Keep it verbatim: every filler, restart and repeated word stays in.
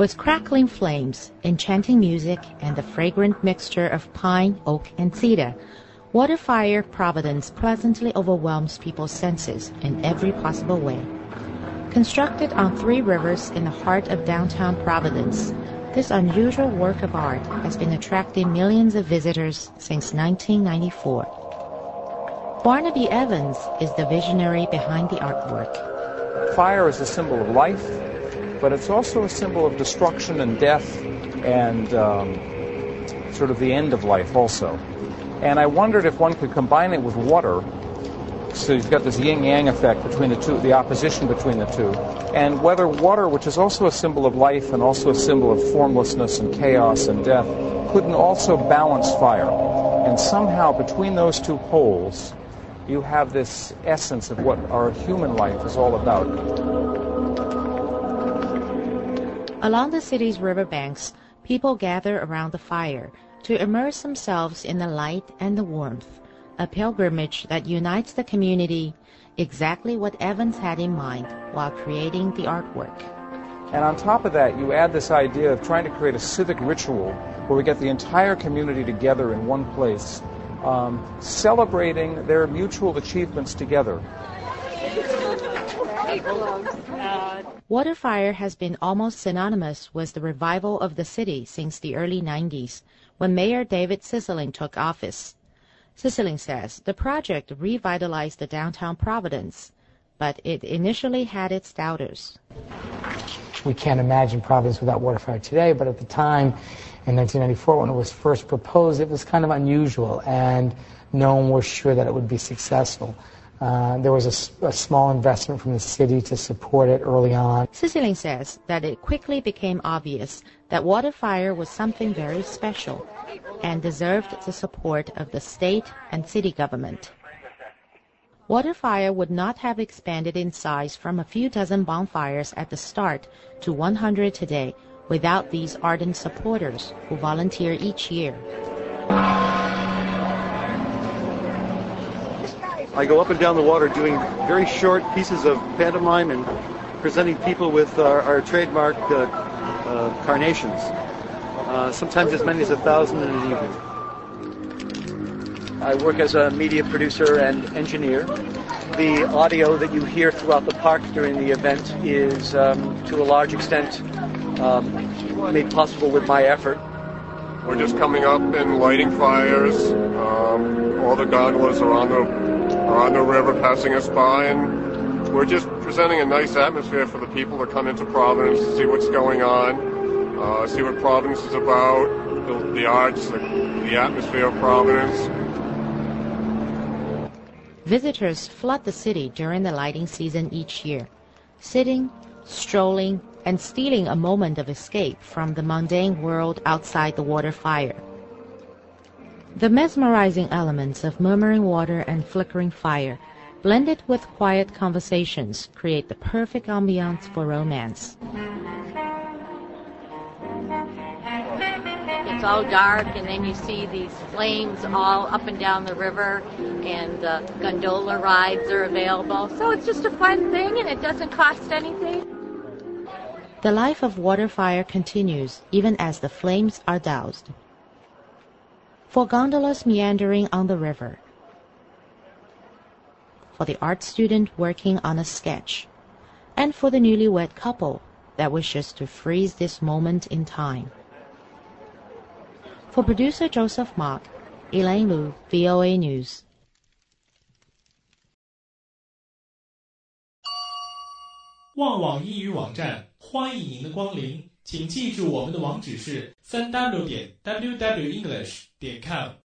With crackling flames, enchanting music, and the fragrant mixture of pine, oak, and cedar, Waterfire Providence pleasantly overwhelms people's senses in every possible way. Constructed on three rivers in the heart of downtown Providence, this unusual work of art has been attracting millions of visitors since nineteen ninety-four. Barnaby Evans is the visionary behind the artwork. Fire is a symbol of life, but it's also a symbol of destruction and death and um, sort of the end of life also. And I wondered if one could combine it with water, so you've got this yin-yang effect between the two, the opposition between the two, and whether water, which is also a symbol of life and also a symbol of formlessness and chaos and death, couldn't also balance fire. And somehow between those two poles, you have this essence of what our human life is all about. Along the city's riverbanks, people gather around the fire to immerse themselves in the light and the warmth, a pilgrimage that unites the community, exactly what Evans had in mind while creating the artwork. And on top of that, you add this idea of trying to create a civic ritual where we get the entire community together in one place, um, celebrating their mutual achievements together. Waterfire has been almost synonymous with the revival of the city since the early nineties, when Mayor David Cicilline took office. Cicilline says the project revitalized the downtown Providence, but it initially had its doubters. We can't imagine Providence without Waterfire today, but at the time, in nineteen ninety-four, when it was first proposed, it was kind of unusual, and no one was sure that it would be successful. Uh, there was a, a small investment from the city to support it early on. Cicilline says that it quickly became obvious that Waterfire was something very special and deserved the support of the state and city government. Waterfire would not have expanded in size from a few dozen bonfires at the start to one hundred today without these ardent supporters who volunteer each year. I go up and down the water doing very short pieces of pantomime and presenting people with our, our trademark uh, uh, carnations. Uh, sometimes as many as a thousand in an evening. I work as a media producer and engineer. The audio that you hear throughout the park during the event is, um, to a large extent, um, made possible with my effort. We're just coming up and lighting fires. Um, all the gondolas are on the are on the river passing us by, and we're just presenting a nice atmosphere for the people to come into Providence to see what's going on, uh, see what Providence is about, the, the arts, the, the atmosphere of Providence. Visitors flood the city during the lighting season each year, sitting, strolling, and stealing a moment of escape from the mundane world outside the water fire. The mesmerizing elements of murmuring water and flickering fire, blended with quiet conversations, create the perfect ambiance for romance. It's all dark, and then you see these flames all up and down the river, and uh, gondola rides are available. So it's just a fun thing, and it doesn't cost anything. The life of Waterfire continues even as the flames are doused. For gondolas meandering on the river, for the art student working on a sketch, and for the newlywed couple that wishes to freeze this moment in time. For producer Joseph Mock, Elaine Liu, V O A News. 旺网英语网站欢迎您的光临，请记住我们的网址是 三 w 点 w w english 点 com。